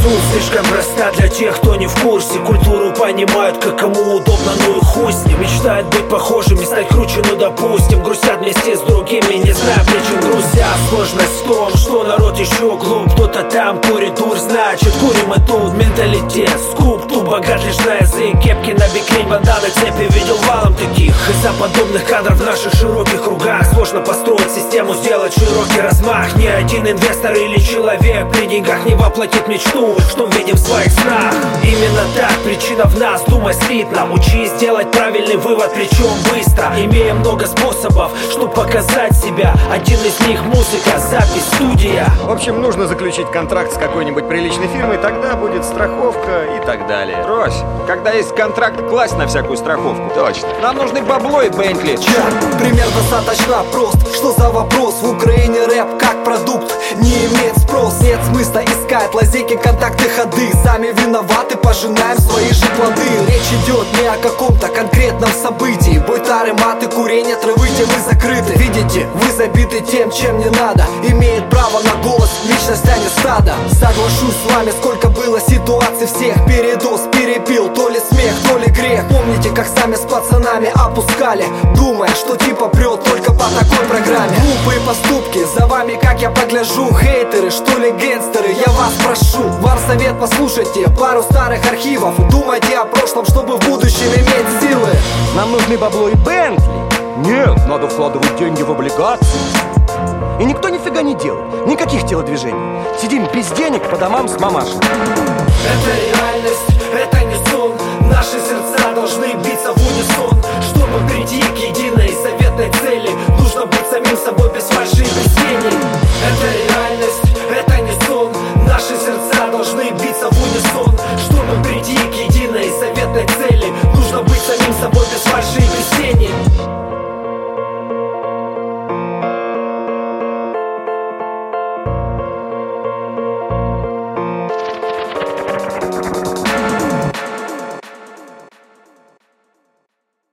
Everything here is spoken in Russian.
Суть слишком проста для тех, кто не в курсе. Культуру понимают, как кому удобно, ну и хуй с ним. Мечтают быть похожими, стать круче, ну допустим. Грустят вместе с другими, не знаю причин грустят. Сложность в том, что народ еще глуп. Кто-то там курит дурь, значит курим и тут. Менталитет скуп, тут богат лишь на язык. Кепки на бикрень, банданы, цепи, видел валом таких. Из-за подобных кадров в наших широких кругах сложно построить систему, сделать широкий размах. Ни один инвестор или человек при деньгах не воплотит мечту, что видим в своих снах. Именно так, причина в нас, думай слитно. Учись делать правильный вывод, причем быстро. Имея много способов, чтобы показать себя. Один из них музыка, запись, студия. В общем, нужно заключить контракт с какой-нибудь приличной фирмой, тогда будет страховка и так далее. Брось, когда есть контракт, класть на всякую страховку. Точно. Нам нужны бабло и Бентли. Пример достаточно прост. Что за вопрос? В Украине рэп как продукт не имеет спрос. Нет смысла искать лазейки, контакты, ходы. Сами виноваты, пожинаем свои же плоды. Речь идет не о каком-то конкретном событии. Бой, тары, маты, курение, травы, темы закрыты. Видите, вы забиты тем, чем не надо. Имеет право на голос, личность, а не стадо. Соглашусь с вами, сколько было ситуаций всех. Передоз, перепил, то ли смех, то ли грех. Помните, как сами с пацанами опускали, думая, что типа прет только по такой программе. Глупые поступки, за вами, как я погляжу. Хейтеры, что ли гангстеры, я вас прошу. Вам совет, послушайте пару старых архивов. Думайте о прошлом, чтобы в будущем иметь силы. Нам нужны бабло и Бентли. Нет, надо вкладывать деньги в облигации. И никто нифига не делает, никаких телодвижений. Сидим без денег по домам с мамашей. Это реальность, это не сон. Наши сердца должны биться в унисон.